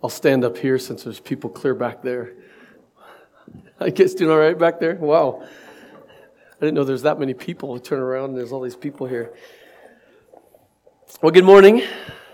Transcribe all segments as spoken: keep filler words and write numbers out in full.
I'll stand up here since there's people clear back there. I guess doing all right back there? Wow. I didn't know there's that many people. I turn around and there's all these people here. Well, good morning.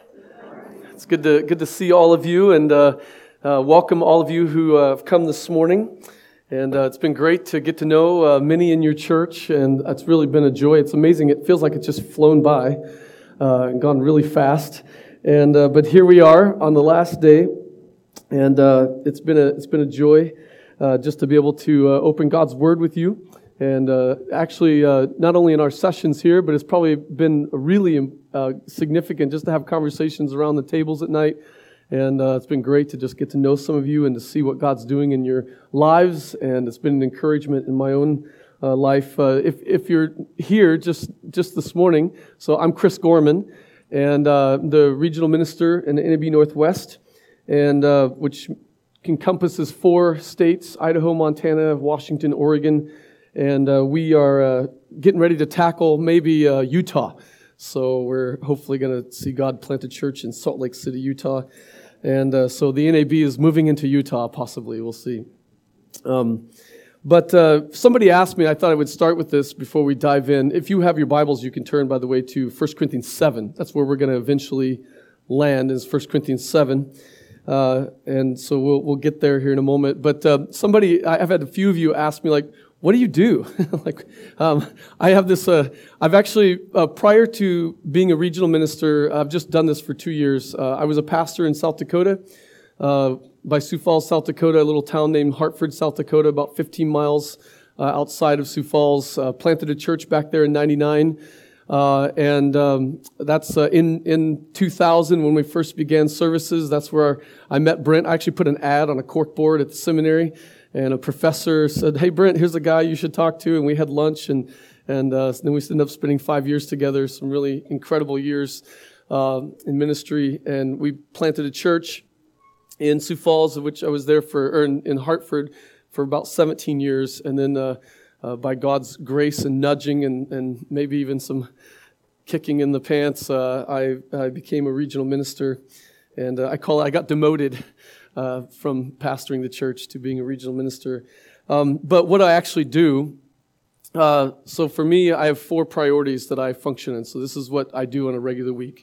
It's good to good to see all of you and uh, uh, welcome all of you who uh, have come this morning. And uh, it's been great to get to know uh, many in your church, and it's really been a joy. It's amazing. It feels like it's just flown by uh, and gone really fast. And uh, but here we are on the last day, and uh, it's been a it's been a joy uh, just to be able to uh, open God's Word with you. And uh, actually, uh, not only in our sessions here, but it's probably been really uh, significant just to have conversations around the tables at night. And uh, it's been great to just get to know some of you and to see what God's doing in your lives. And it's been an encouragement in my own uh, life. Uh, if if you're here just just this morning, so I'm Chris Gorman, and uh, the regional minister in the N A B Northwest, and uh, which encompasses four states: Idaho, Montana, Washington, Oregon. And uh, we are uh, getting ready to tackle maybe uh, Utah. So we're hopefully going to see God plant a church in Salt Lake City, Utah. And uh, so the N A B is moving into Utah, possibly. We'll see. Um, but uh, somebody asked me, I thought I would start with this before we dive in. If you have your Bibles, you can turn, by the way, to First Corinthians seven. That's where we're going to eventually land, is First Corinthians seven. Uh, and so we'll we'll get there here in a moment. But uh, somebody, I've had a few of you ask me, like, what do you do? like, um, I have this, uh, I've actually, uh, prior to being a regional minister, I've just done this for two years. Uh, I was a pastor in South Dakota, uh, by Sioux Falls, South Dakota, a little town named Hartford, South Dakota, about fifteen miles uh, outside of Sioux Falls. Uh, planted a church back there in ninety-nine. Uh, and um, that's uh, in in two thousand when we first began services. That's where I met Brent. I actually put an ad on a corkboard at the seminary. And a professor said, "Hey, Brent, here's a guy you should talk to." And we had lunch, and and uh, then we ended up spending five years together, some really incredible years uh, in ministry. And we planted a church in Sioux Falls, of which I was there for, or in, in Hartford for about seventeen years. And then uh, uh, by God's grace and nudging and, and maybe even some kicking in the pants, uh, I, I became a regional minister. And uh, I call it, I got demoted Uh, from pastoring the church to being a regional minister. Um, but what I actually do, uh, so for me, I have four priorities that I function in. So this is what I do on a regular week,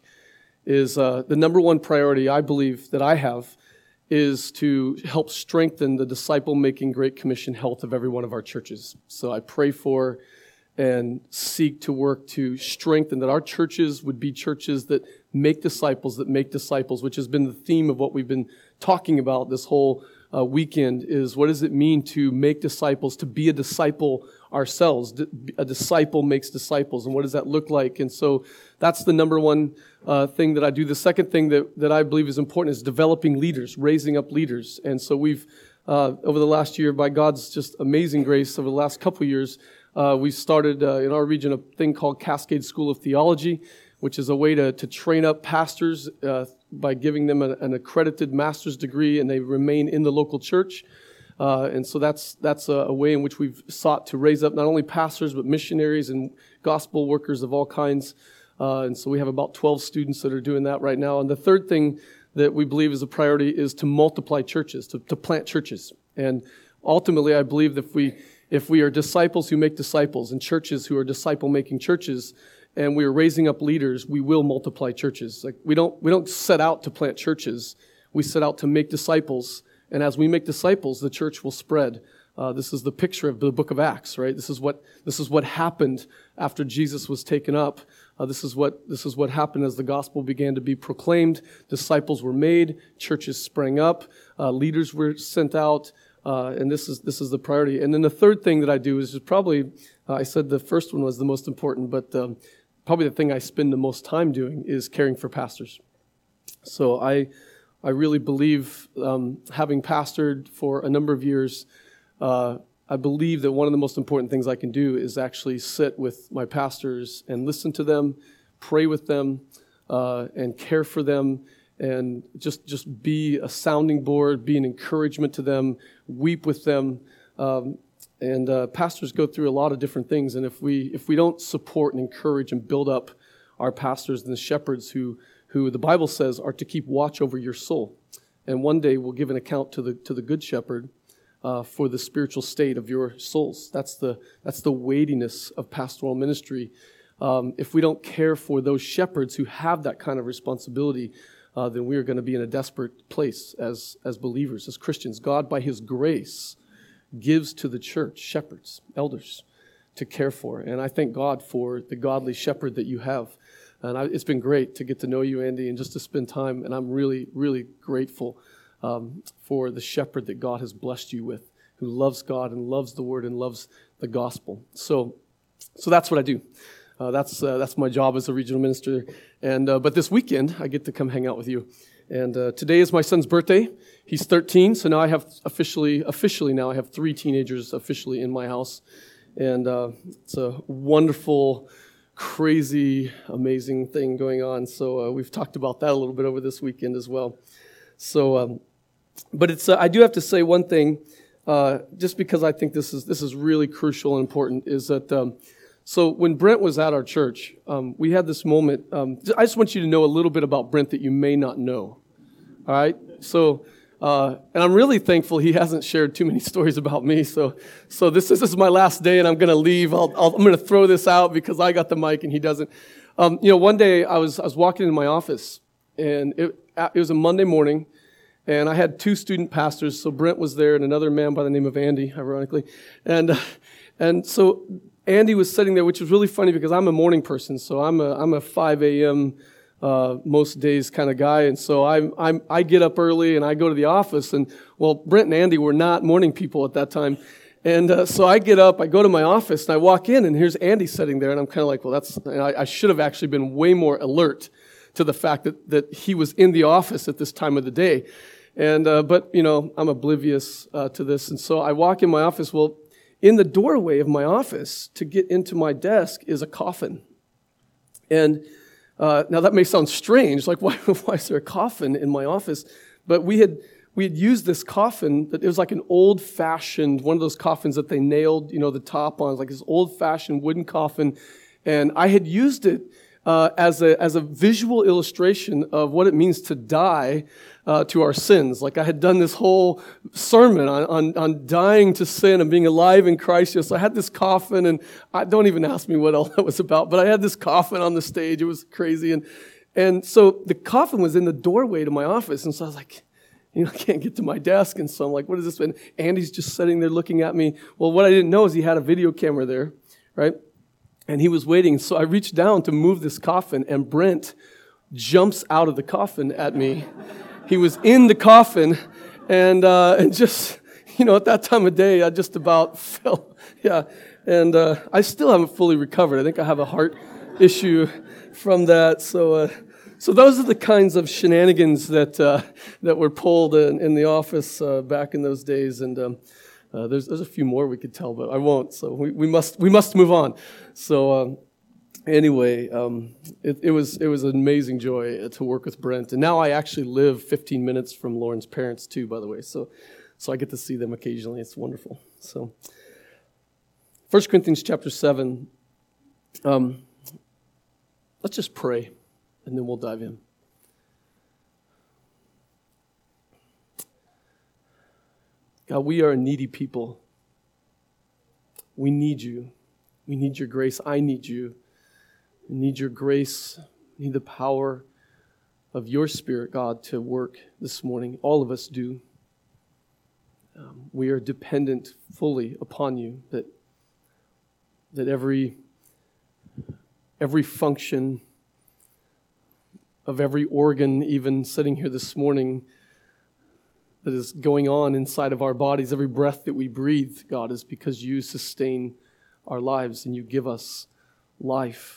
is uh, the number one priority I believe that I have is to help strengthen the disciple-making Great Commission health of every one of our churches. So I pray for and seek to work to strengthen that our churches would be churches that make disciples, that make disciples, which has been the theme of what we've been talking about this whole uh, weekend, is what does it mean to make disciples, to be a disciple ourselves? A disciple makes disciples, and what does that look like? And so that's the number one uh, thing that I do. The second thing that, that I believe is important is developing leaders, raising up leaders. And so we've, uh, over the last year, by God's just amazing grace, over the last couple of years, Uh, we started uh, in our region a thing called Cascade School of Theology, which is a way to, to train up pastors uh, by giving them a, an accredited master's degree, and they remain in the local church. Uh, and so that's that's a, a way in which we've sought to raise up not only pastors, but missionaries and gospel workers of all kinds. Uh, and so we have about twelve students that are doing that right now. And the third thing that we believe is a priority is to multiply churches, to, to plant churches. And ultimately, I believe that if we If we are disciples who make disciples and churches who are disciple-making churches, and we are raising up leaders, we will multiply churches. Like we don't we don't set out to plant churches. We set out to make disciples, and as we make disciples, the church will spread. Uh, this is the picture of the book of Acts, right? This is what this is what happened after Jesus was taken up. Uh, this is what this is what happened as the gospel began to be proclaimed. Disciples were made, churches sprang up, uh, leaders were sent out. Uh, and this is this is the priority. And then the third thing that I do is probably, uh, I said the first one was the most important, but um, probably the thing I spend the most time doing is caring for pastors. So I I really believe, um, having pastored for a number of years, uh, I believe that one of the most important things I can do is actually sit with my pastors and listen to them, pray with them, uh, and care for them, and just just be a sounding board, be an encouragement to them, weep with them. Um, and uh, pastors go through a lot of different things, and if we if we don't support and encourage and build up our pastors and the shepherds who who the Bible says are to keep watch over your soul, and one day we'll give an account to the to the Good Shepherd uh, for the spiritual state of your souls. That's the that's the weightiness of pastoral ministry. Um, if we don't care for those shepherds who have that kind of responsibility, uh, then we are going to be in a desperate place as as believers, as Christians. God, by His grace, gives to the church shepherds, elders, to care for. And I thank God for the godly shepherd that you have. And I, it's been great to get to know you, Andy, and just to spend time. And I'm really, really grateful um, for the shepherd that God has blessed you with, who loves God and loves the Word and loves the gospel. So, so that's what I do. Uh, that's uh, that's my job as a regional minister. And uh, but this weekend I get to come hang out with you. And uh, today is my son's birthday. He's thirteen, so now I have officially officially now I have three teenagers officially in my house, and uh, it's a wonderful, crazy, amazing thing going on. So uh, we've talked about that a little bit over this weekend as well. So, um, but it's uh, I do have to say one thing, uh, just because I think this is this is really crucial and important, is that. Um, So when Brent was at our church, um, we had this moment. Um, I just want you to know a little bit about Brent that you may not know. All right? So, uh, and I'm really thankful he hasn't shared too many stories about me. So, so this, this is my last day, and I'm going to leave. I'll, I'll, I'm going to throw this out because I got the mic and he doesn't. Um, you know, one day I was I was walking in my office, and it, it was a Monday morning, and I had two student pastors. So Brent was there, and another man by the name of Andy, ironically, and uh, and so. Andy was sitting there, which was really funny because I'm a morning person, so I'm a I'm a five a.m. Uh, most days kind of guy, and so I I'm I get up early and I go to the office, and well, Brent and Andy were not morning people at that time, and uh, so I get up, I go to my office, and I walk in, and here's Andy sitting there, and I'm kind of like, well, that's and I, I should have actually been way more alert to the fact that that he was in the office at this time of the day, and uh, but you know I'm oblivious uh, to this, and so I walk in my office. Well. In the doorway of my office to get into my desk is a coffin. And uh, now that may sound strange, like why, why is there a coffin in my office? But we had we had used this coffin, that it was like an old-fashioned, one of those coffins that they nailed, you know, the top on, like this old-fashioned wooden coffin. And I had used it uh, as a as a visual illustration of what it means to die Uh, to our sins. Like I had done this whole sermon on, on, on dying to sin and being alive in Christ. So I had this coffin, and I don't even ask me what all that was about, but I had this coffin on the stage. It was crazy. And and so the coffin was in the doorway to my office. And so I was like, you know, I can't get to my desk. And so I'm like, what is this? And Andy's just sitting there looking at me. Well, what I didn't know is he had a video camera there, right? And he was waiting. So I reached down to move this coffin, and Brent jumps out of the coffin at me. He was in the coffin, and uh, and just, you know, at that time of day, I just about fell. Yeah, and uh, I still haven't fully recovered. I think I have a heart issue from that. So uh, so those are the kinds of shenanigans that uh, that were pulled in, in the office uh, back in those days. And um, uh, there's there's a few more we could tell, but I won't. So we, we must we must move on. So. Um, Anyway, um, it, it was it was an amazing joy to work with Brent, and now I actually live fifteen minutes from Lauren's parents too. By the way, so so I get to see them occasionally. It's wonderful. So, First Corinthians chapter seven. Um, let's just pray, and then we'll dive in. God, we are a needy people. We need you. We need your grace. I need you. We need your grace. We need the power of your Spirit, God, to work this morning. All of us do. Um, we are dependent fully upon you, that that every every function of every organ, even sitting here this morning, that is going on inside of our bodies, every breath that we breathe, God, is because you sustain our lives and you give us life.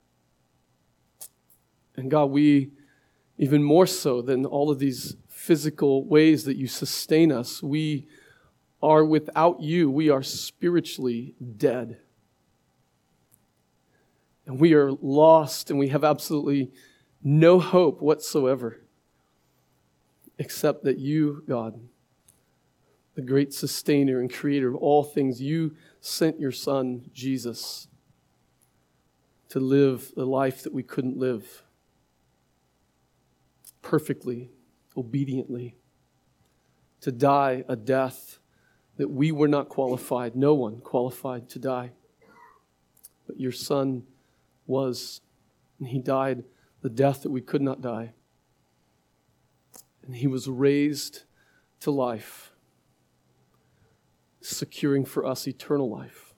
And God, we, even more so than all of these physical ways that you sustain us, we are without you, we are spiritually dead. And we are lost, and we have absolutely no hope whatsoever, except that you, God, the great sustainer and creator of all things, you sent your Son, Jesus, to live the life that we couldn't live, perfectly, obediently, to die a death that we were not qualified, no one qualified to die. But your Son was, and he died the death that we could not die. And he was raised to life, securing for us eternal life.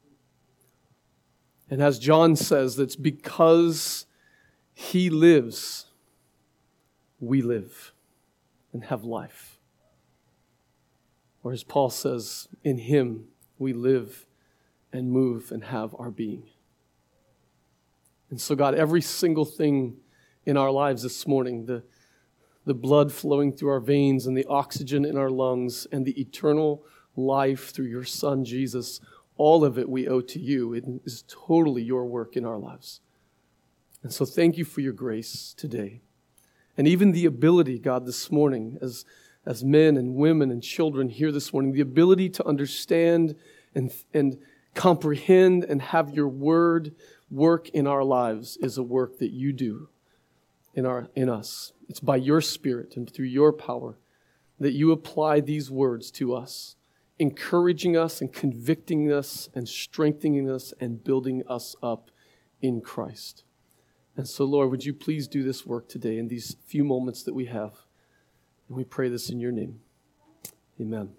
And as John says, that's because he lives, we live and have life. Or as Paul says, in him we live and move and have our being. And so God, every single thing in our lives this morning, the, the blood flowing through our veins and the oxygen in our lungs and the eternal life through your Son, Jesus, all of it we owe to you. It is totally your work in our lives. And so thank you for your grace today. And even the ability, God, this morning, as, as men and women and children here this morning, the ability to understand and, and comprehend and have your word work in our lives is a work that you do in our in us. It's by your Spirit and through your power that you apply these words to us, encouraging us and convicting us and strengthening us and building us up in Christ. And so, Lord, would you please do this work today in these few moments that we have? And we pray this in your name. Amen.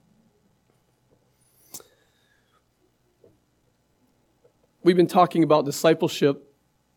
We've been talking about discipleship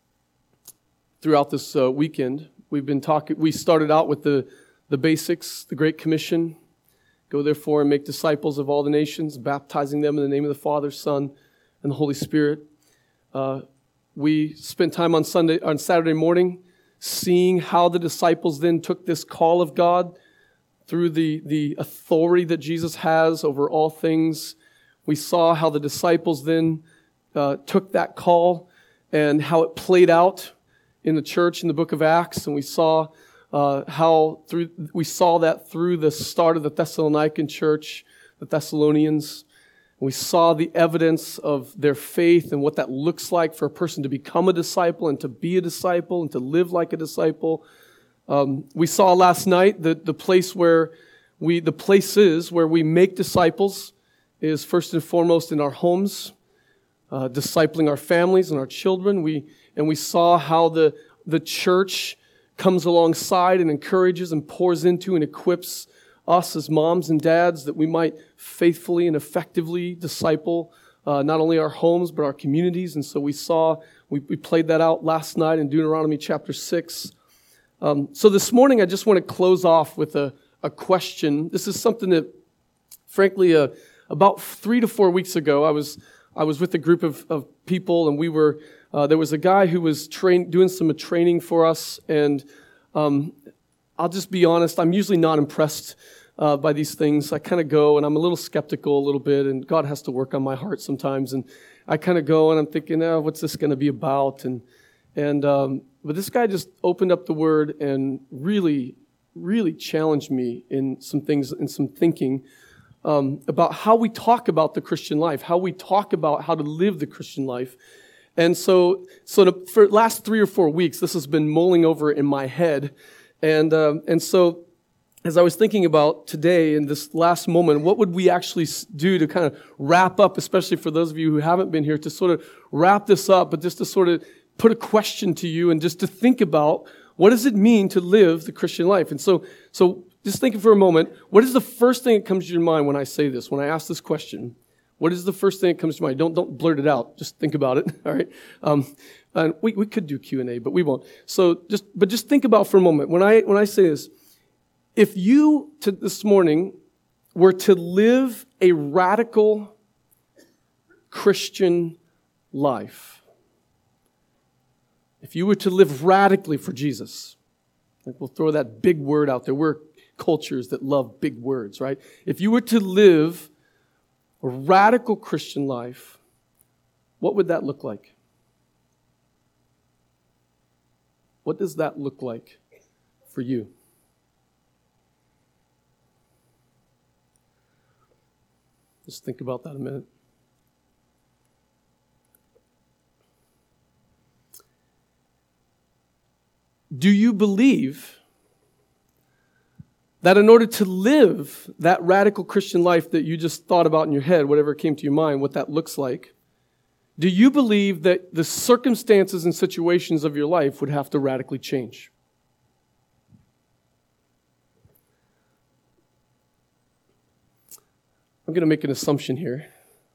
throughout this uh, weekend. We've been talking. We started out with the, the basics, the Great Commission. Go therefore and make disciples of all the nations, baptizing them in the name of the Father, Son, and the Holy Spirit. Uh, we spent time on Sunday, on Saturday morning, seeing how the disciples then took this call of God through the, the authority that Jesus has over all things. We saw how the disciples then uh, took that call and how it played out in the church in the book of Acts, and we saw uh, how through we saw that through the start of the Thessalonican church, the Thessalonians. We saw the evidence of their faith and what that looks like for a person to become a disciple and to be a disciple and to live like a disciple. Um, we saw last night that the place where we, the places where we make disciples is first and foremost in our homes, uh, discipling our families and our children. We and we saw how the the church comes alongside and encourages and pours into and equips us as moms and dads that we might faithfully and effectively disciple uh, not only our homes but our communities. And so we saw, we, we played that out last night in Deuteronomy chapter six. Um, so this morning I just want to close off with a, a question. This is something that, frankly, uh, about three to four weeks ago, I was I was with a group of, of people, and we were uh, there was a guy who was train, doing some training for us, and um, I'll just be honest, I'm usually not impressed uh, by these things. I kind of go, and I'm a little skeptical a little bit, and God has to work on my heart sometimes, and I kind of go, and I'm thinking, oh, what's this going to be about? And and um, but this guy just opened up the Word and really, really challenged me in some things, in some thinking um, about how we talk about the Christian life, how we talk about how to live the Christian life. And so, so to, for the last three or four weeks, this has been mulling over in my head. And um, and so, as I was thinking about today in this last moment, what would we actually do to kind of wrap up, especially for those of you who haven't been here, to sort of wrap this up, but just to sort of put a question to you and just to think about what does it mean to live the Christian life? And so, so just thinking for a moment, what is the first thing that comes to your mind when I say this, when I ask this question? What is the first thing that comes to mind? Don't don't blurt it out. Just think about it. All right. Um, and we we could do Q and A, but we won't. So just but just think about for a moment when I when I say this. If you to this morning were to live a radical Christian life, if you were to live radically for Jesus, like we'll throw that big word out there. We're cultures that love big words, right? If you were to live a radical Christian life, what would that look like? What does that look like for you? Just think about that a minute. Do you believe that in order to live that radical Christian life that you just thought about in your head, whatever came to your mind, what that looks like, do you believe that the circumstances and situations of your life would have to radically change? I'm going to make an assumption here.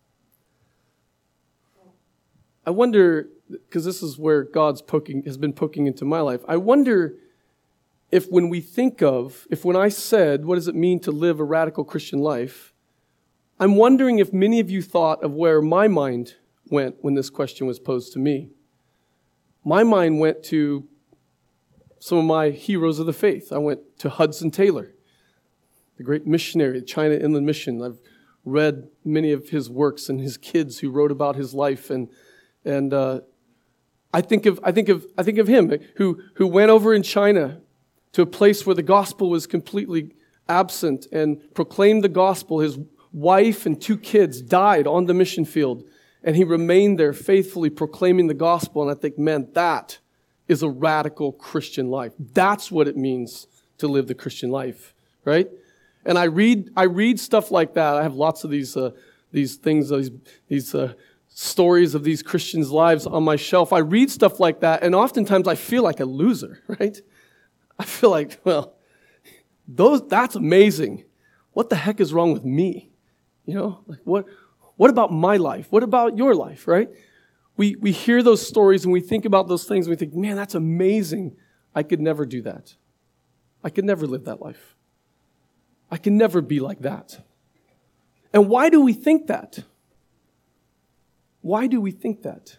I wonder, because this is where God's poking has been poking into my life, I wonder if when we think of, if when I said, what does it mean to live a radical Christian life, I'm wondering if many of you thought of where my mind went when this question was posed to me. My mind went to some of my heroes of the faith. I went to Hudson Taylor, the great missionary, the China Inland Mission. I've read many of his works and his kids who wrote about his life, and and uh, I think of I think of I think of him who who went over in China to a place where the gospel was completely absent and proclaimed the gospel. His wife and two kids died on the mission field, and he remained there faithfully proclaiming the gospel. And I think, man, that is a radical Christian life. That's what it means to live the Christian life, right? And I read I read stuff like that. I have lots of these uh, these things, these these uh, stories of these Christians' lives on my shelf. I read stuff like that, and oftentimes I feel like a loser, right? I feel like, well, those that's amazing. What the heck is wrong with me? You know, like what what about my life? What about your life, right? We we hear those stories and we think about those things and we think, man, that's amazing. I could never do that. I could never live that life. I can never be like that. And why do we think that? Why do we think that?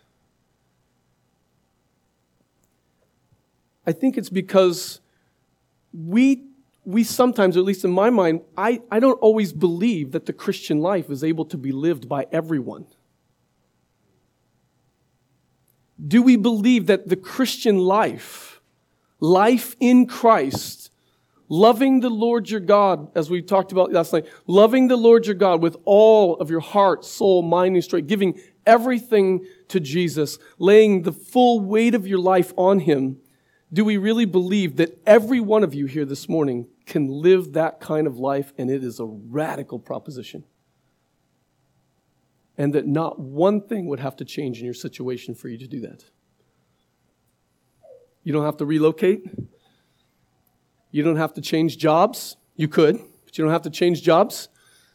I think it's because we we sometimes, or at least in my mind, I, I don't always believe that the Christian life is able to be lived by everyone. Do we believe that the Christian life, life in Christ, loving the Lord your God, as we talked about last night, loving the Lord your God with all of your heart, soul, mind, and strength, giving everything to Jesus, laying the full weight of your life on Him, do we really believe that every one of you here this morning can live that kind of life, and it is a radical proposition? And that not one thing would have to change in your situation for you to do that. You don't have to relocate. You don't have to change jobs. You could, but you don't have to change jobs.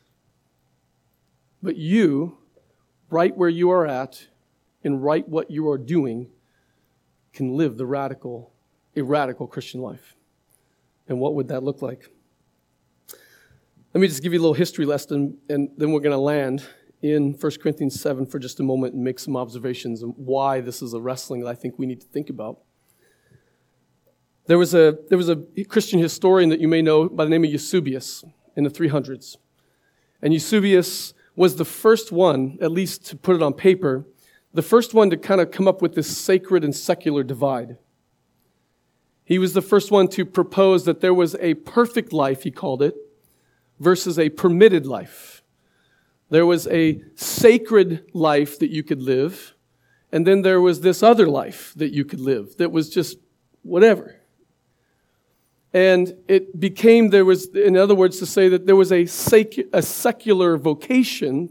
But you, right where you are at, and right what you are doing, can live the radical, a radical Christian life. And what would that look like? Let me just give you a little history lesson, and then we're going to land in First Corinthians seven for just a moment and make some observations on why this is a wrestling that I think we need to think about. There was a there was a Christian historian that you may know by the name of Eusebius in the three hundreds. And Eusebius was the first one, at least to put it on paper, the first one to kind of come up with this sacred and secular divide. He was the first one to propose that there was a perfect life, he called it, versus a permitted life. There was a sacred life that you could live, and then there was this other life that you could live that was just whatever. And it became, there was, in other words, to say that there was a, sec- a secular vocation,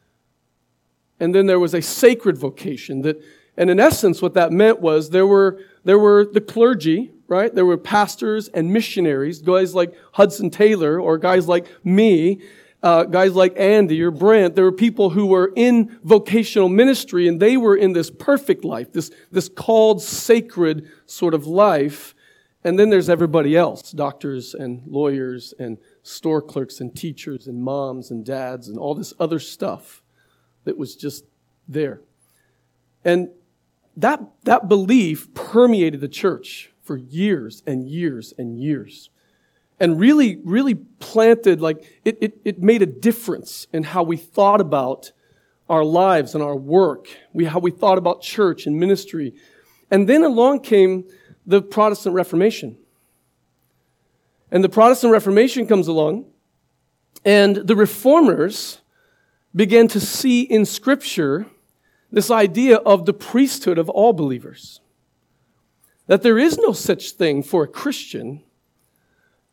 and then there was a sacred vocation. That, and in essence, what that meant was there were there were the clergy, right? There were pastors and missionaries, guys like Hudson Taylor, or guys like me, uh, guys like Andy or Brent. There were people who were in vocational ministry, and they were in this perfect life, this this called sacred sort of life. And then there's everybody else, doctors and lawyers and store clerks and teachers and moms and dads and all this other stuff that was just there. And that that belief permeated the church for years and years and years. And really, really planted, like, it, it, it made a difference in how we thought about our lives and our work, we how we thought about church and ministry. And then along came the Protestant Reformation. And the Protestant Reformation comes along, and the Reformers began to see in Scripture this idea of the priesthood of all believers. That there is no such thing for a Christian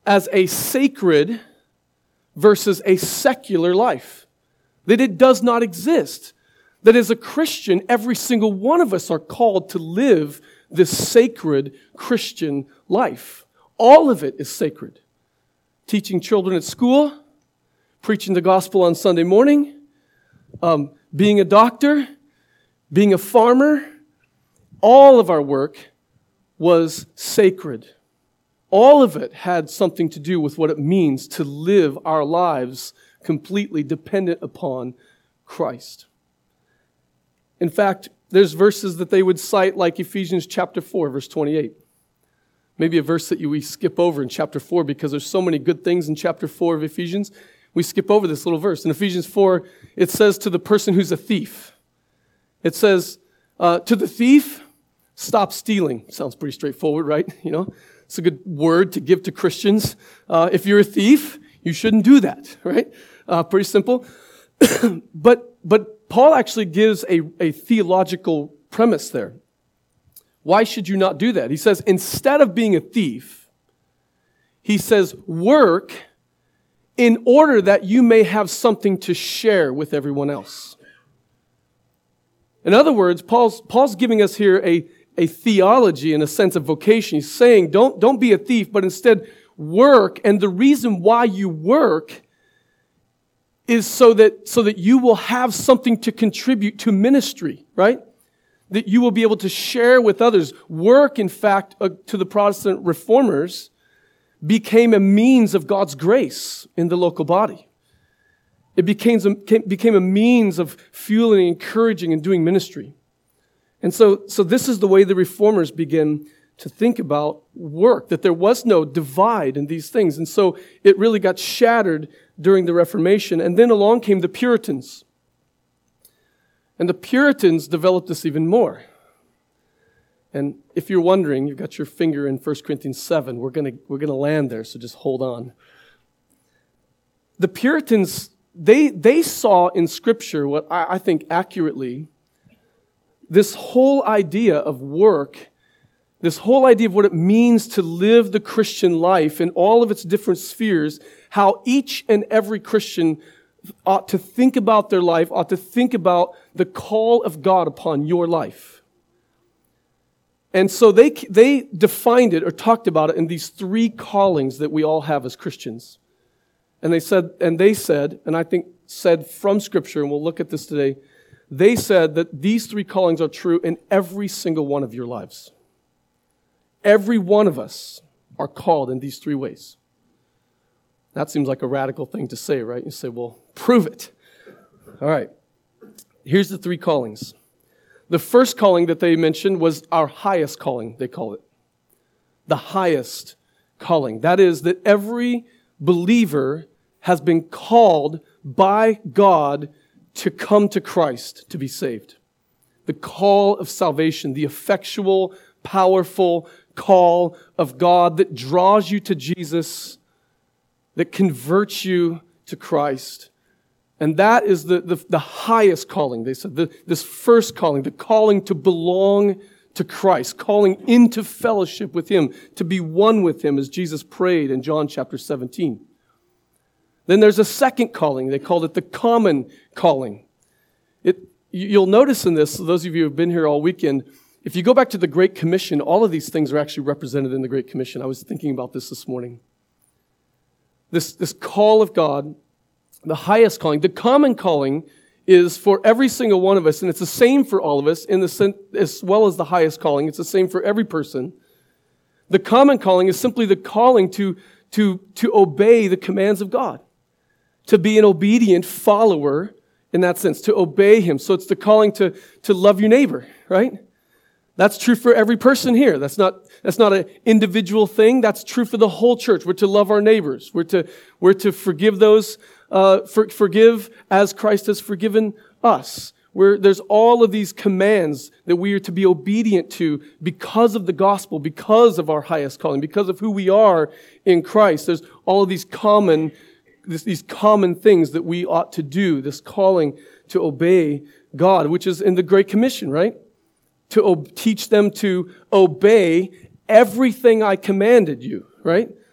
as a sacred versus a secular life. That it does not exist. That as a Christian, every single one of us are called to live this sacred Christian life. All of it is sacred. Teaching children at school, preaching the gospel on Sunday morning, um, being a doctor, being a farmer, all of our work was sacred. All of it had something to do with what it means to live our lives completely dependent upon Christ. In fact, there's verses that they would cite like Ephesians chapter four, verse twenty-eight. Maybe a verse that you, we skip over in chapter four because there's so many good things in chapter four of Ephesians. We skip over this little verse. In Ephesians four, it says to the person who's a thief, it says, uh, to the thief, stop stealing. Sounds pretty straightforward, right? You know, it's a good word to give to Christians. Uh, if you're a thief, you shouldn't do that, right? Uh, pretty simple. but but Paul actually gives a, a theological premise there. Why should you not do that? He says, instead of being a thief, he says, work in order that you may have something to share with everyone else. In other words, Paul's, Paul's giving us here a, a theology and a sense of vocation. He's saying, don't, don't be a thief, but instead work. And the reason why you work is so that, so that you will have something to contribute to ministry, right? That you will be able to share with others. Work, in fact, uh, to the Protestant reformers, became a means of God's grace in the local body. It became a, became a means of fueling, encouraging, and doing ministry. And so, so this is the way the reformers begin to think about work, that there was no divide in these things. And so it really got shattered during the Reformation. And then along came the Puritans. And the Puritans developed this even more. And if you're wondering, you've got your finger in First Corinthians seven. We're going to we're going to land there, so just hold on. The Puritans, they they saw in Scripture what I, I think accurately, this whole idea of work, this whole idea of what it means to live the Christian life in all of its different spheres, how each and every Christian ought to think about their life, ought to think about the call of God upon your life. And so they they defined it or talked about it in these three callings that we all have as Christians. And they said, and they said, and I think said from Scripture, and we'll look at this today, they said that these three callings are true in every single one of your lives. Every one of us are called in these three ways. That seems like a radical thing to say, right? You say, well, prove it. All right. Here's the three callings. The first calling that they mentioned was our highest calling, they call it. The highest calling. That is that every believer has been called by God to come to Christ to be saved. The call of salvation, the effectual, powerful call of God that draws you to Jesus, that converts you to Christ. And that is the, the, the highest calling, they said. The, this first calling, the calling to belong to Christ, calling into fellowship with Him, to be one with Him, as Jesus prayed in John chapter seventeen. Then there's a second calling. They called it the common calling. It, you'll notice in this, those of you who have been here all weekend, if you go back to the Great Commission, all of these things are actually represented in the Great Commission. I was thinking about this this morning. This, this call of God, the highest calling, the common calling is for every single one of us, and it's the same for all of us, in the sen- as well as the highest calling. It's the same for every person. The common calling is simply the calling to, to, to obey the commands of God, to be an obedient follower in that sense, to obey Him. So it's the calling to, to love your neighbor, right? That's true for every person here. That's not that's not an individual thing. That's true for the whole church. We're to love our neighbors. We're to we're to forgive those, uh, for, forgive as Christ has forgiven us. We're, there's all of these commands that we are to be obedient to because of the gospel, because of our highest calling, because of who we are in Christ. There's all of these common this, these common things that we ought to do. This calling to obey God, which is in the Great Commission, right? To ob- teach them to obey everything I commanded you, right?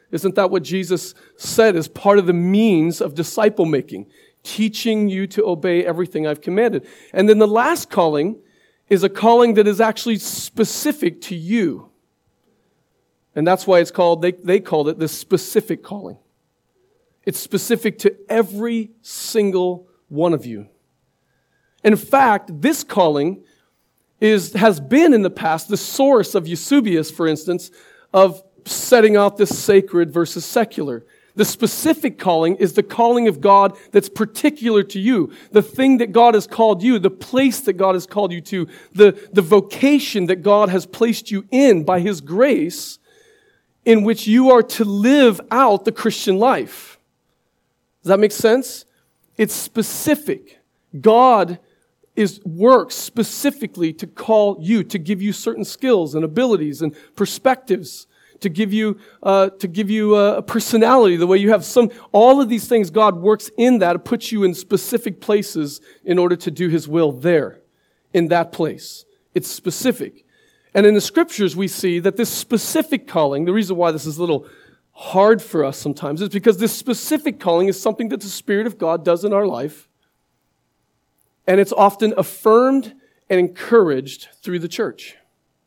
Isn't that what Jesus said as part of the means of disciple making? Teaching you to obey everything I've commanded. And then the last calling is a calling that is actually specific to you. And that's why it's called, they, they called it the specific calling. It's specific to every single one of you. In fact, this calling is has been in the past the source of Eusebius, for instance, of setting out this sacred versus secular. The specific calling is the calling of God that's particular to you. The thing that God has called you, the place that God has called you to, the, the vocation that God has placed you in by His grace, in which you are to live out the Christian life. Does that make sense? It's specific. God is works specifically to call you, to give you certain skills and abilities and perspectives, to give you uh, to give you a personality, the way you have some. All of these things, God works in that, puts you in specific places in order to do His will there, in that place. It's specific. And in the Scriptures, we see that this specific calling, the reason why this is a little hard for us sometimes, is because this specific calling is something that the Spirit of God does in our life. And it's often affirmed and encouraged through the church.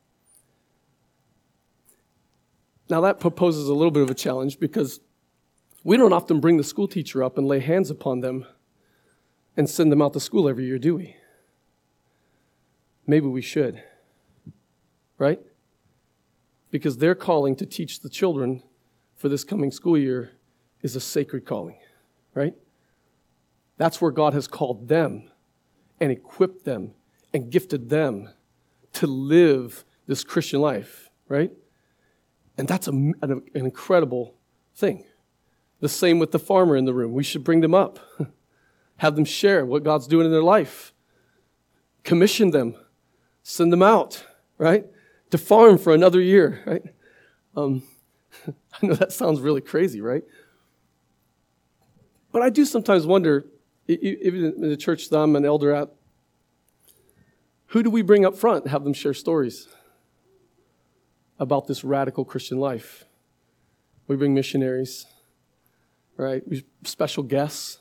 Now that proposes a little bit of a challenge because we don't often bring the school teacher up and lay hands upon them and send them out to school every year, do we? Maybe we should, right? Because their calling to teach the children for this coming school year is a sacred calling, right? That's where God has called them and equipped them and gifted them to live this Christian life, right? And that's a, an, an incredible thing. The same with the farmer in the room. We should bring them up. Have them share what God's doing in their life. Commission them. Send them out, right? To farm for another year, right? Um, I know that sounds really crazy, right? But I do sometimes wonder, even in the church that I'm an elder at, who do we bring up front and have them share stories about this radical Christian life? We bring missionaries, right? We special guests.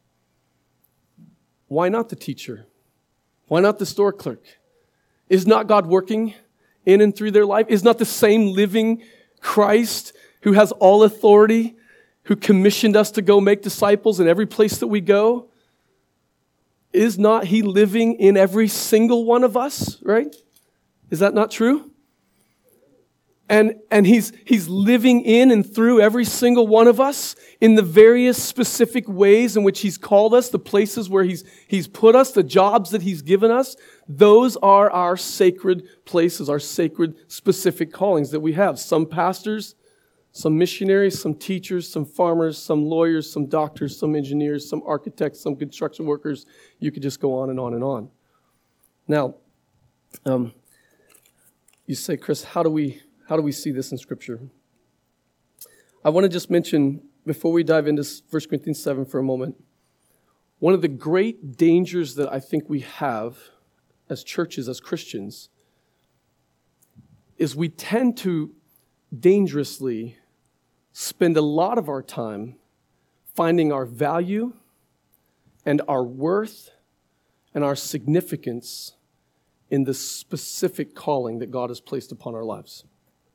Why not the teacher? Why not the store clerk? Is not God working in and through their life? Is not the same living Christ who has all authority, who commissioned us to go make disciples in every place that we go? Is not He living in every single one of us, right? Is that not true? And, and he's, he's living in and through every single one of us in the various specific ways in which He's called us, the places where He's, he's put us, the jobs that He's given us. Those are our sacred places, our sacred specific callings that we have. Some pastors, some missionaries, some teachers, some farmers, some lawyers, some doctors, some engineers, some architects, some construction workers. You could just go on and on and on. Now, um, you say, Chris, how do we... How do we see this in Scripture? I want to just mention, before we dive into First Corinthians seven for a moment, one of the great dangers that I think we have as churches, as Christians, is we tend to dangerously spend a lot of our time finding our value and our worth and our significance in the specific calling that God has placed upon our lives.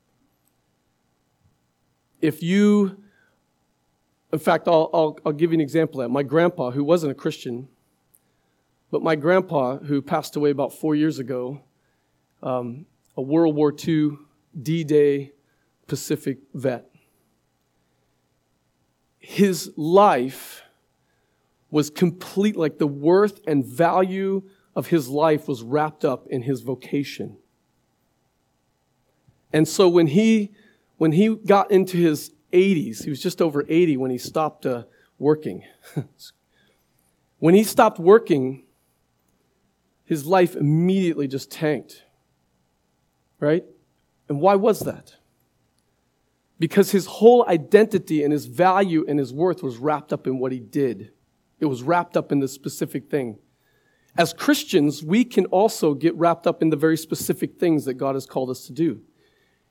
If you, in fact, I'll, I'll, I'll give you an example of that. My grandpa, who wasn't a Christian, but my grandpa, who passed away about four years ago, um, a World War Two D-Day Pacific vet. His life was complete, like the worth and value of his life was wrapped up in his vocation. And so when he When he got into his eighties, he was just over eighty when he stopped uh, working. When he stopped working, his life immediately just tanked. Right? And why was that? Because his whole identity and his value and his worth was wrapped up in what he did. It was wrapped up in the specific thing. As Christians, we can also get wrapped up in the very specific things that God has called us to do.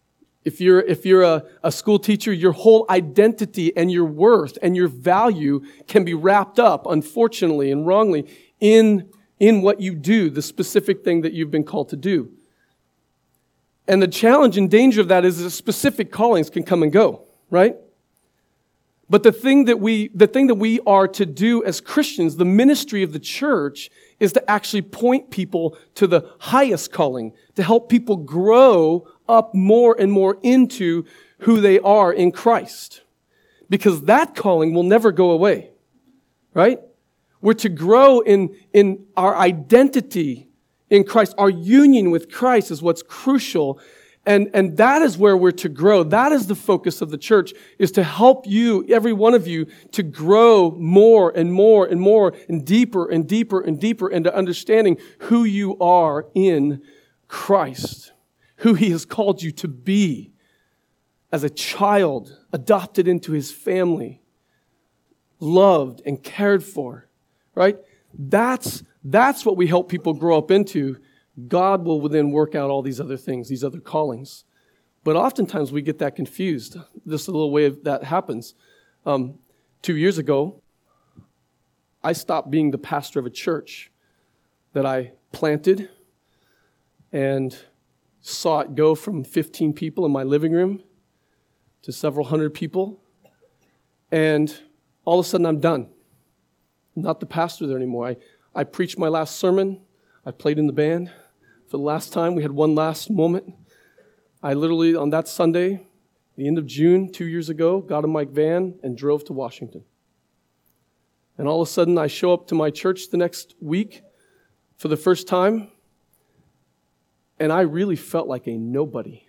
If you're, if you're a, a school teacher, your whole identity and your worth and your value can be wrapped up, unfortunately and wrongly, in, in what you do, the specific thing that you've been called to do. And the challenge and danger of that is that specific callings can come and go, right? But the thing that we, the thing that we are to do as Christians, the ministry of the church, is to actually point people to the highest calling, to help people grow up more and more into who they are in Christ. Because that calling will never go away, right? We're to grow in, in our identity in Christ. Our union with Christ is what's crucial. And, and that is where we're to grow. That is the focus of the church, is to help you, every one of you, to grow more and more and more and deeper and deeper and deeper into understanding who you are in Christ, who He has called you to be as a child, adopted into His family, loved and cared for, right? That's, that's what we help people grow up into. God will then work out all these other things, these other callings. But oftentimes we get that confused. Just a little way that happens. Um, two years ago, I stopped being the pastor of a church that I planted and saw it go from fifteen people in my living room to several hundred people. And all of a sudden I'm done. I'm not the pastor there anymore. I, I preached my last sermon. I played in the band for the last time. We had one last moment. I literally, on that Sunday, the end of June, two years ago, got in my van and drove to Washington. And all of a sudden I show up to my church the next week for the first time, and I really felt like a nobody.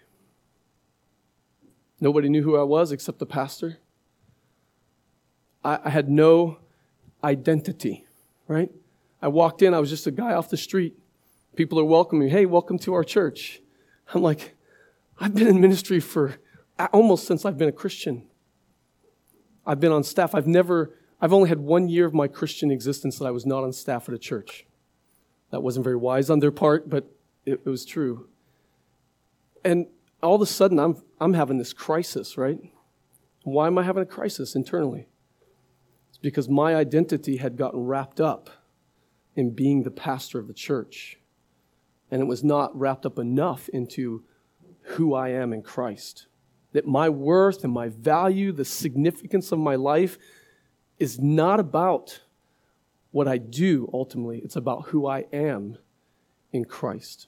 Nobody knew who I was except the pastor. I, I had no identity, right? I walked in, I was just a guy off the street. People are welcoming me. Hey, welcome to our church. I'm like, I've been in ministry for almost since I've been a Christian. I've been on staff. I've never, I've only had one year of my Christian existence that I was not on staff at a church. That wasn't very wise on their part, but it, it was true. And all of a sudden, I'm I'm having this crisis, right? Why am I having a crisis internally? It's because my identity had gotten wrapped up in being the pastor of the church. And it was not wrapped up enough into who I am in Christ. That my worth and my value, the significance of my life, is not about what I do ultimately. It's about who I am in Christ.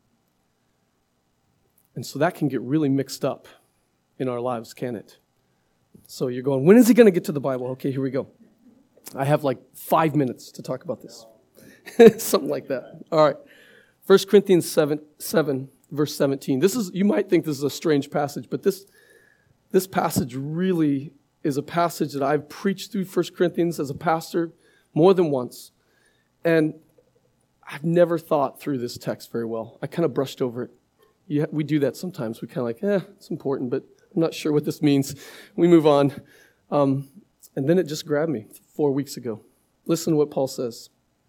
And so that can get really mixed up in our lives, can it? So you're going, when is he going to get to the Bible? Okay, here we go. I have like five minutes to talk about this. Something like that. All right. First Corinthians seven, seven, verse seventeen. This is, you might think this is a strange passage, but this, this passage really is a passage that I've preached through First Corinthians as a pastor more than once. And I've never thought through this text very well. I kind of brushed over it. Yeah, we do that sometimes. We kind of like, eh, it's important, but I'm not sure what this means. We move on. Um, and then it just grabbed me four weeks ago. Listen to what Paul says.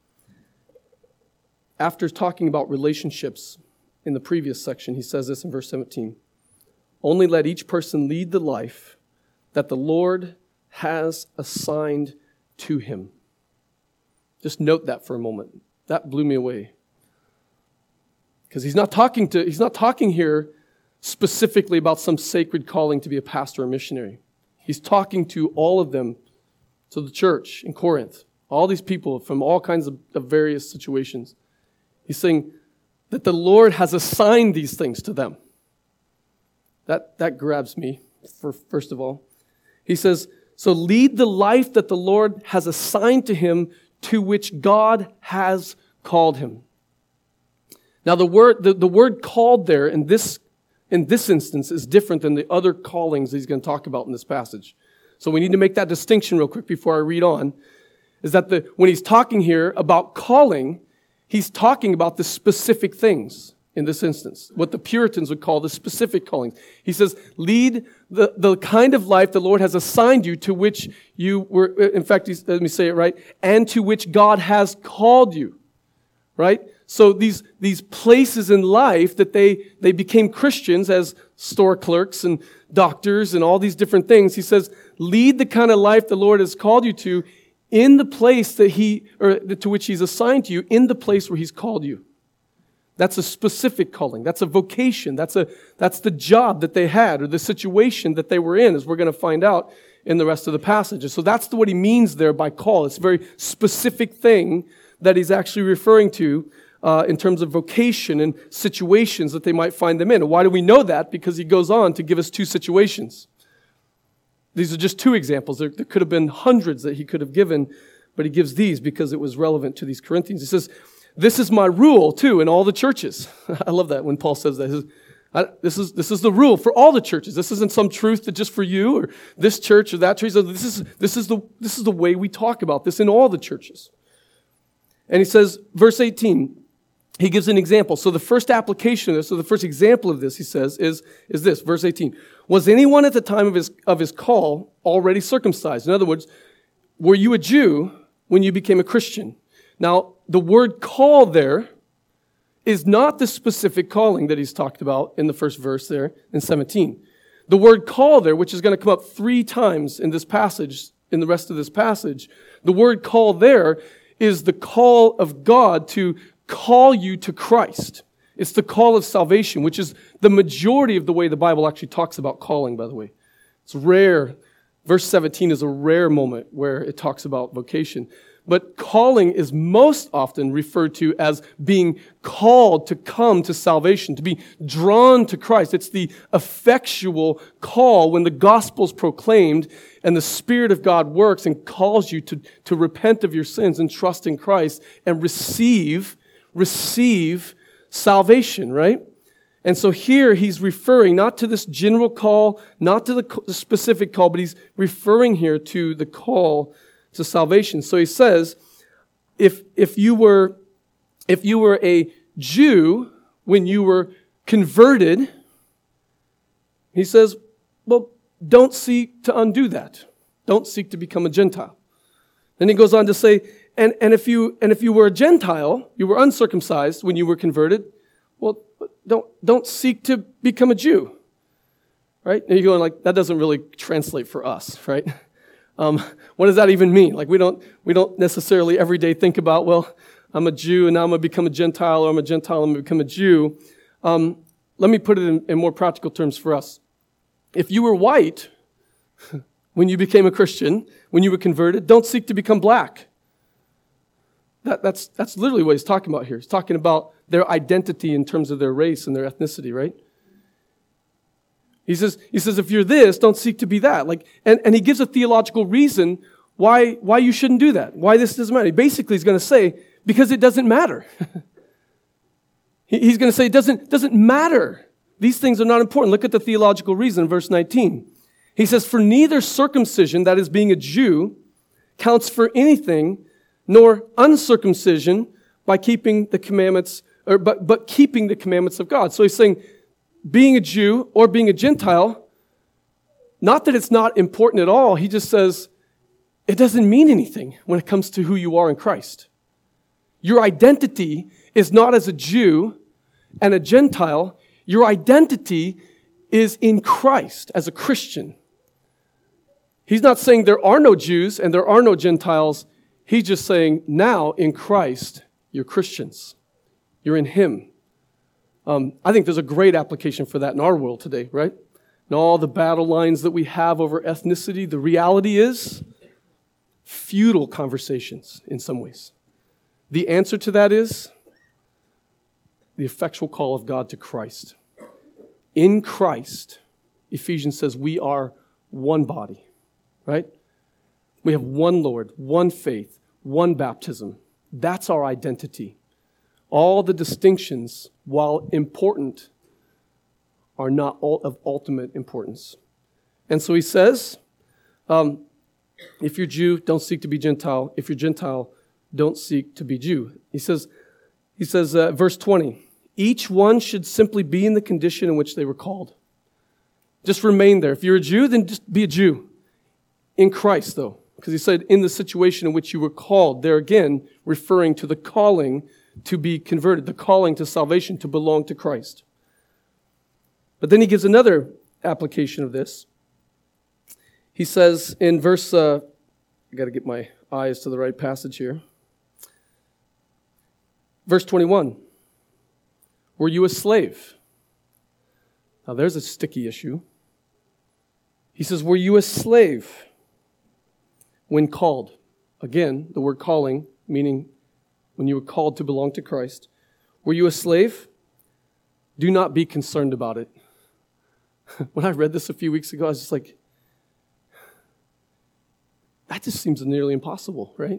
After talking about relationships in the previous section, he says this in verse seventeen. Only let each person lead the life that the Lord has assigned to him. Just note that for a moment. That blew me away. Because he's not talking to, he's not talking here specifically about some sacred calling to be a pastor or missionary. He's talking to all of them, to the church in Corinth, all these people from all kinds of, of various situations. He's saying that the Lord has assigned these things to them. That, that grabs me, for, first of all. He says, so lead the life that the Lord has assigned to him, to which God has called him. Now the word the, the word called there in this in this instance is different than the other callings he's going to talk about in this passage. So we need to make that distinction real quick before I read on. Is that the when he's talking here about calling, he's talking about the specific things in this instance, what the Puritans would call the specific callings. He says, lead the, the kind of life the Lord has assigned you, to which you were, in fact, let me say it right, and to which God has called you, right? So these, these places in life that they, they became Christians, as store clerks and doctors and all these different things. He says, lead the kind of life the Lord has called you to in the place that he, or to which he's assigned to you, in the place where he's called you. That's a specific calling. That's a vocation. That's a, that's the job that they had or the situation that they were in, as we're going to find out in the rest of the passage. And so that's what he means there by call. It's a very specific thing that he's actually referring to uh, in terms of vocation and situations that they might find them in. And why do we know that? Because he goes on to give us two situations. These are just two examples. There, there could have been hundreds that he could have given, but he gives these because it was relevant to these Corinthians. He says, this is my rule, too, in all the churches. I love that when Paul says that. He says, I, this is this is the rule for all the churches. This isn't some truth that just for you or this church or that church. This is this is the this is the way we talk about this in all the churches. And he says, verse eighteen, he gives an example. So the first application of this, or the first example of this, he says, is, is this, verse eighteen. Was anyone at the time of his of his call already circumcised? In other words, were you a Jew when you became a Christian? Now, the word call there is not the specific calling that he's talked about in the first verse there in seventeen. The word call there, which is going to come up three times in this passage, in the rest of this passage, the word call there is the call of God to call you to Christ. It's the call of salvation, which is the majority of the way the Bible actually talks about calling, by the way. It's rare. Verse seventeen is a rare moment where it talks about vocation. But calling is most often referred to as being called to come to salvation, to be drawn to Christ. It's the effectual call when the gospel's proclaimed and the Spirit of God works and calls you to, to repent of your sins and trust in Christ and receive, receive salvation, right? And so here he's referring not to this general call, not to the specific call, but he's referring here to the call to salvation. So he says, if if you were if you were a Jew when you were converted, he says, well, don't seek to undo that. Don't seek to become a Gentile. Then he goes on to say, and, and if you and if you were a Gentile, you were uncircumcised when you were converted, well, don't don't seek to become a Jew. Right? And you're going like, that doesn't really translate for us, right? Um, what does that even mean? Like we don't we don't necessarily every day think about, well, I'm a Jew and now I'm going to become a Gentile, or I'm a Gentile and I'm going to become a Jew. Um, let me put it in, in more practical terms for us. If you were white when you became a Christian, when you were converted, don't seek to become black. That, that's that's literally what he's talking about here. He's talking about their identity in terms of their race and their ethnicity, right? He says, he says, if you're this, don't seek to be that. Like, and, and he gives a theological reason why, why you shouldn't do that, why this doesn't matter. Basically, he's going to say, because it doesn't matter. he, he's going to say, it doesn't, doesn't matter. These things are not important. Look at the theological reason in verse nineteen. He says, for neither circumcision, that is being a Jew, counts for anything, nor uncircumcision by keeping the commandments, or but, but keeping the commandments of God. So he's saying, being a Jew or being a Gentile, not that it's not important at all. He just says it doesn't mean anything when it comes to who you are in Christ. Your identity is not as a Jew and a Gentile. Your identity is in Christ as a Christian. He's not saying there are no Jews and there are no Gentiles. He's just saying now in Christ, you're Christians. You're in Him. Um, I think there's a great application for that in our world today, right? And all the battle lines that we have over ethnicity, the reality is futile conversations in some ways. The answer to that is the effectual call of God to Christ. In Christ, Ephesians says we are one body, right? We have one Lord, one faith, one baptism. That's our identity. All the distinctions, while important, are not all of ultimate importance. And so he says, um, if you're Jew, don't seek to be Gentile. If you're Gentile, don't seek to be Jew. He says, he says, uh, verse twenty, each one should simply be in the condition in which they were called. Just remain there. If you're a Jew, then just be a Jew. In Christ, though. Because he said, in the situation in which you were called. There again, referring to the calling to be converted, the calling to salvation, to belong to Christ. But then he gives another application of this. He says in verse, uh, I got to get my eyes to the right passage here. Verse twenty-one, were you a slave? Now there's a sticky issue. He says, were you a slave when called? Again, the word calling, meaning when you were called to belong to Christ. Were you a slave? Do not be concerned about it. When I read this a few weeks ago, I was just like, that just seems nearly impossible, right?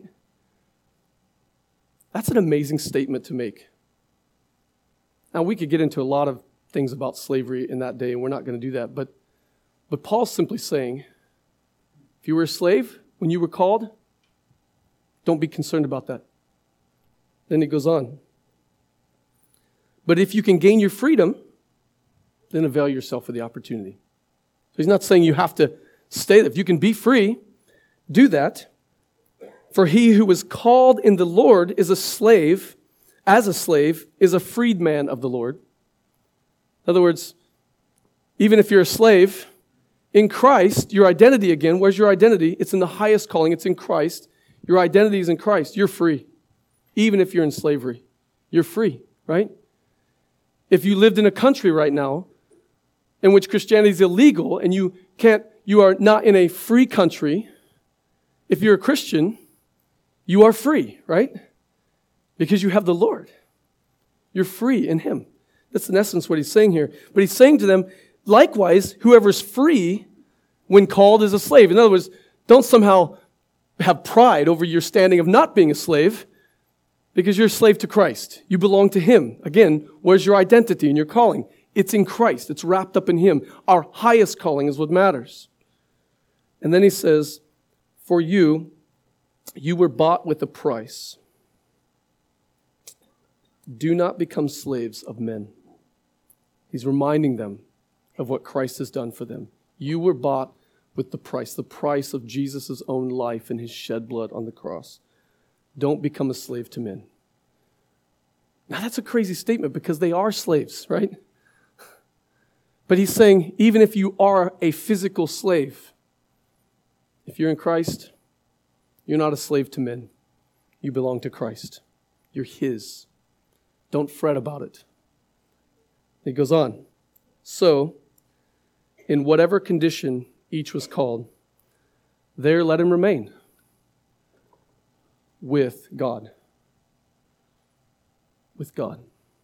That's an amazing statement to make. Now, we could get into a lot of things about slavery in that day, and we're not going to do that. But, but Paul's simply saying, if you were a slave when you were called, don't be concerned about that. Then he goes on. But if you can gain your freedom, then avail yourself of the opportunity. So he's not saying you have to stay there. If you can be free, do that. For he who is called in the Lord is a slave, as a slave, is a freedman of the Lord. In other words, even if you're a slave, in Christ, your identity again, where's your identity? It's in the highest calling. It's in Christ. Your identity is in Christ. You're free. Even if you're in slavery, you're free, right? If you lived in a country right now in which Christianity is illegal and you can't, you are not in a free country, if you're a Christian, you are free, right? Because you have the Lord. You're free in Him. That's in essence what he's saying here. But he's saying to them, likewise, whoever's free when called is a slave. In other words, don't somehow have pride over your standing of not being a slave, because you're a slave to Christ. You belong to Him. Again, where's your identity and your calling? It's in Christ. It's wrapped up in Him. Our highest calling is what matters. And then he says, for you, you were bought with a price. Do not become slaves of men. He's reminding them of what Christ has done for them. You were bought with the price, the price of Jesus' own life and His shed blood on the cross. Don't become a slave to men. Now that's a crazy statement because they are slaves, right? But he's saying, even if you are a physical slave, if you're in Christ, you're not a slave to men. You belong to Christ. You're His. Don't fret about it. He goes on. So, in whatever condition each was called, there let him remain with God. With God.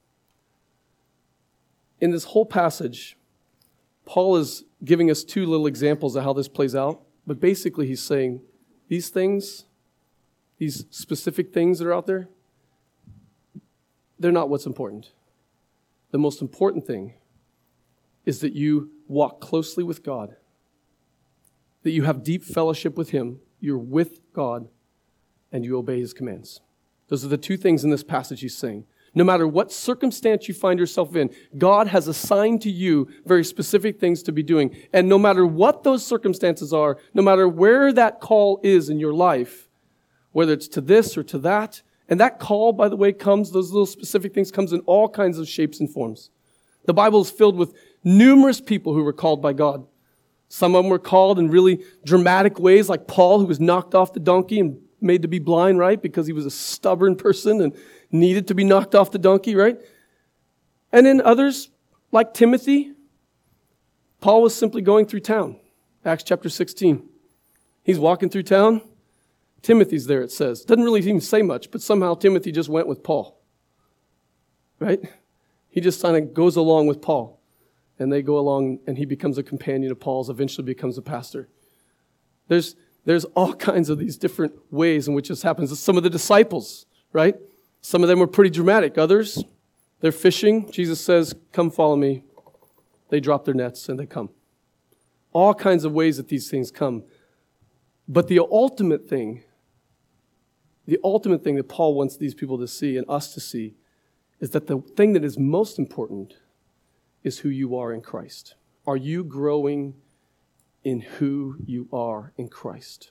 In this whole passage, Paul is giving us two little examples of how this plays out. But basically he's saying, these things, these specific things that are out there, they're not what's important. The most important thing is that you walk closely with God, that you have deep fellowship with Him, you're with God, and you obey His commands. Those are the two things in this passage he's saying. No matter what circumstance you find yourself in, God has assigned to you very specific things to be doing. And no matter what those circumstances are, no matter where that call is in your life, whether it's to this or to that, and that call, by the way, comes, those little specific things comes in all kinds of shapes and forms. The Bible is filled with numerous people who were called by God. Some of them were called in really dramatic ways, like Paul, who was knocked off the donkey and made to be blind, right? Because he was a stubborn person and needed to be knocked off the donkey, right? And then others, like Timothy, Paul was simply going through town. Acts chapter sixteen. He's walking through town. Timothy's there, it says. Doesn't really even say much, but somehow Timothy just went with Paul. Right? He just kind of goes along with Paul. And they go along, and he becomes a companion of Paul's, eventually becomes a pastor. There's, there's all kinds of these different ways in which this happens. Some of the disciples, right? Some of them were pretty dramatic. Others, they're fishing. Jesus says, come follow me. They drop their nets and they come. All kinds of ways that these things come. But the ultimate thing, the ultimate thing that Paul wants these people to see and us to see is that the thing that is most important is who you are in Christ. Are you growing in who you are in Christ?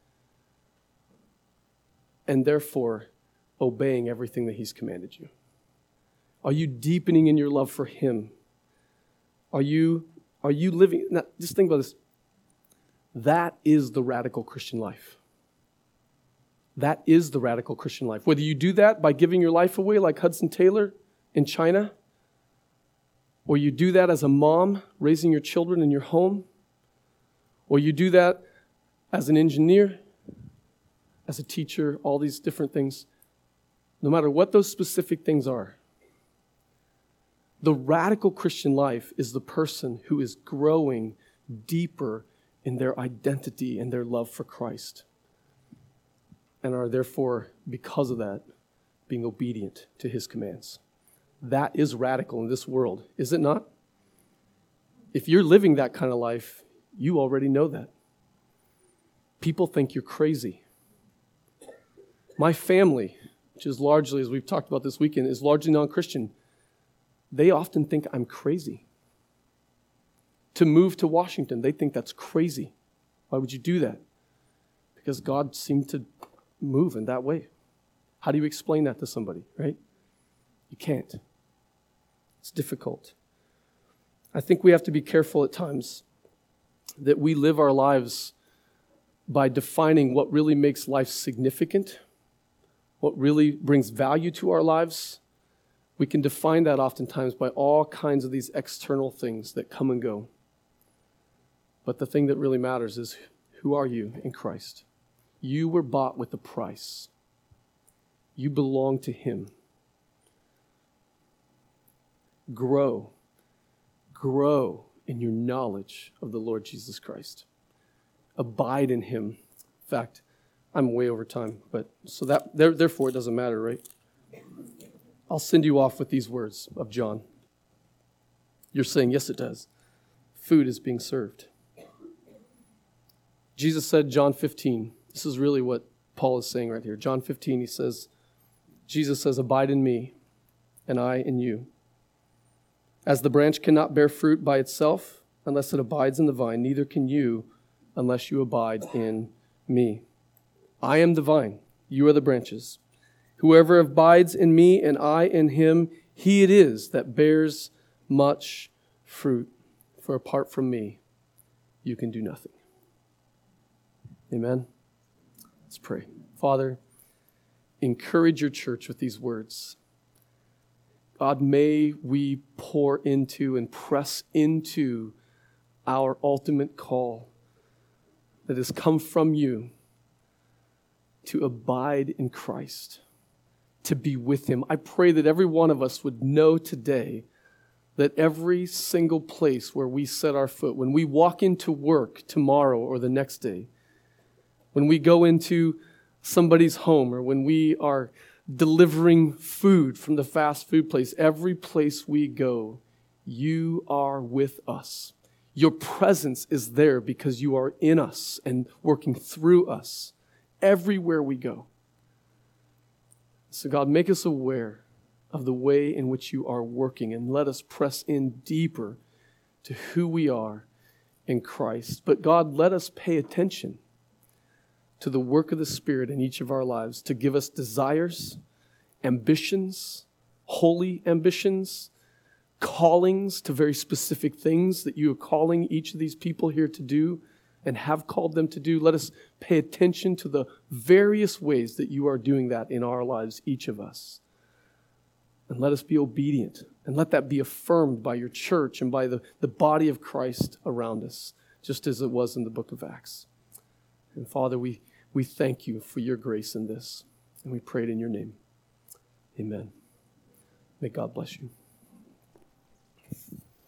And therefore, obeying everything that He's commanded you. Are you deepening in your love for Him? Are you, are you living, now just think about this. That is the radical Christian life. That is the radical Christian life. Whether you do that by giving your life away like Hudson Taylor in China, or you do that as a mom raising your children in your home, or you do that as an engineer, as a teacher, all these different things, no matter what those specific things are, the radical Christian life is the person who is growing deeper in their identity and their love for Christ, and are therefore, because of that, being obedient to his commands. That is radical in this world, is it not? If you're living that kind of life, you already know that. People think you're crazy. My family, which is largely, as we've talked about this weekend, is largely non-Christian. They often think I'm crazy. To move to Washington, they think that's crazy. Why would you do that? Because God seemed to move in that way. How do you explain that to somebody, right? You can't. It's difficult. I think we have to be careful at times that we live our lives by defining what really makes life significant, what really brings value to our lives. We can define that oftentimes by all kinds of these external things that come and go. But the thing that really matters is, who are you in Christ? You were bought with a price. You belong to him. Grow. Grow in your knowledge of the Lord Jesus Christ. Abide in him. In fact, I'm way over time, but so that there, therefore it doesn't matter, right? I'll send you off with these words of John. You're saying, yes, it does. Food is being served. Jesus said, John fifteen, this is really what Paul is saying right here. John fifteen, he says, Jesus says, abide in me, and I in you. As the branch cannot bear fruit by itself unless it abides in the vine, neither can you unless you abide in me. I am the vine, you are the branches. Whoever abides in me and I in him, he it is that bears much fruit. For apart from me, you can do nothing. Amen. Let's pray. Father, encourage your church with these words. God, may we pour into and press into our ultimate call that has come from you to abide in Christ, to be with him. I pray that every one of us would know today that every single place where we set our foot, when we walk into work tomorrow or the next day, when we go into somebody's home, or when we are delivering food from the fast food place, every place we go, you are with us. Your presence is there because you are in us and working through us everywhere we go. So God, make us aware of the way in which you are working, and let us press in deeper to who we are in Christ. But God, let us pay attention to the work of the Spirit in each of our lives to give us desires, ambitions, holy ambitions, callings to very specific things that you are calling each of these people here to do and have called them to do. Let us pay attention to the various ways that you are doing that in our lives, each of us. And let us be obedient, and let that be affirmed by your church and by the, the body of Christ around us, just as it was in the book of Acts. And Father, we, we thank you for your grace in this, and we pray it in your name. Amen. May God bless you.